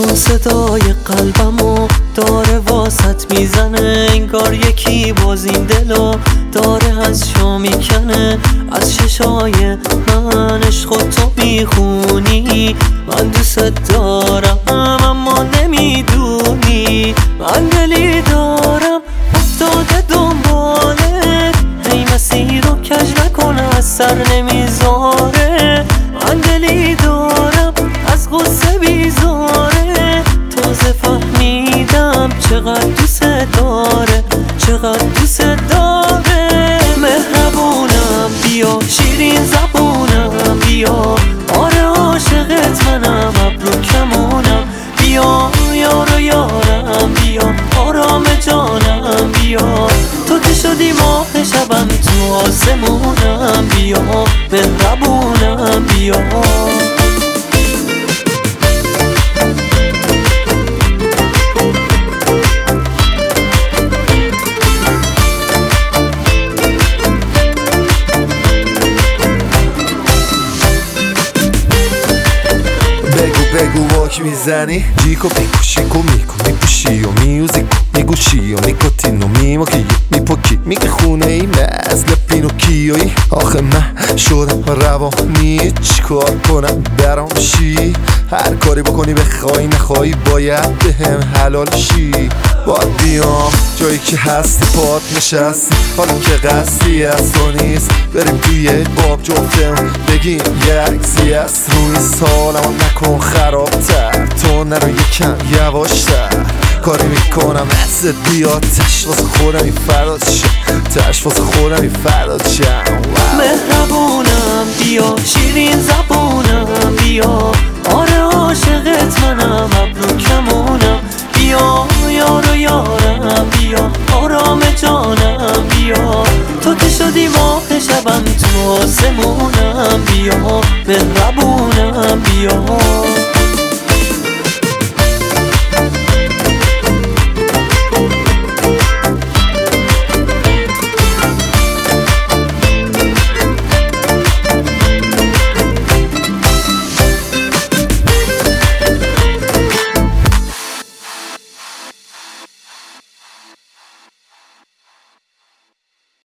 صدای قلبمو داره واسط میزنه، انگار یکی باز این دلو داره از شا میکنه. از ششای من عشق تو میخونی، من دوست دارم اما نمیدونی. من دلی دارم افتاده دنباله، هی مسیر رو کج نکنه از سر نمیذاره. من دلی دارم از غصه بیزاره، تازه فهمیدم چقدر دوست داره، چقدر دوست داره. مهربونم بیا، شیرین زبونم بیا، آره عاشقت منم، ابرو کمونم بیا. یارو یارم بیا، آرام جانم بیا، تو که شدی ماه شبم تو آسمونم بیا. مهربونم بیا. بگو واک میزنی جیکو پیکو شیکو میکو میپوشی و میوزیکو میگوشی و میکوتینو میموکی میپوکی میگه خونه ای مثل پینوکیویی. آخه من شدم روانی، چیکار کنم برام شی؟ هر کاری بکنی بخوای نخوای باید بهم حلال شی. باید بیام جایی که هستی پات نشستی، حالا که قصدی از تو نیست بریم توی باب جفتم بگیم یه عکسی از روی سالمو نکن خرابتر، تو نرو یکم یواشتر. کاری میکنم ازت بیاد تش واسه خودم این فرداد شم، تش واسه خودم این فرداد شم. مهربونم بیا، شیرین زبونم بیا، آره عاشقت منم، ابرو کمونم بیا. یارو یارم بیا، آرام جانم بیا، تو که شدی ماه شبم تو آسمونم بیا. مهربونم بیا.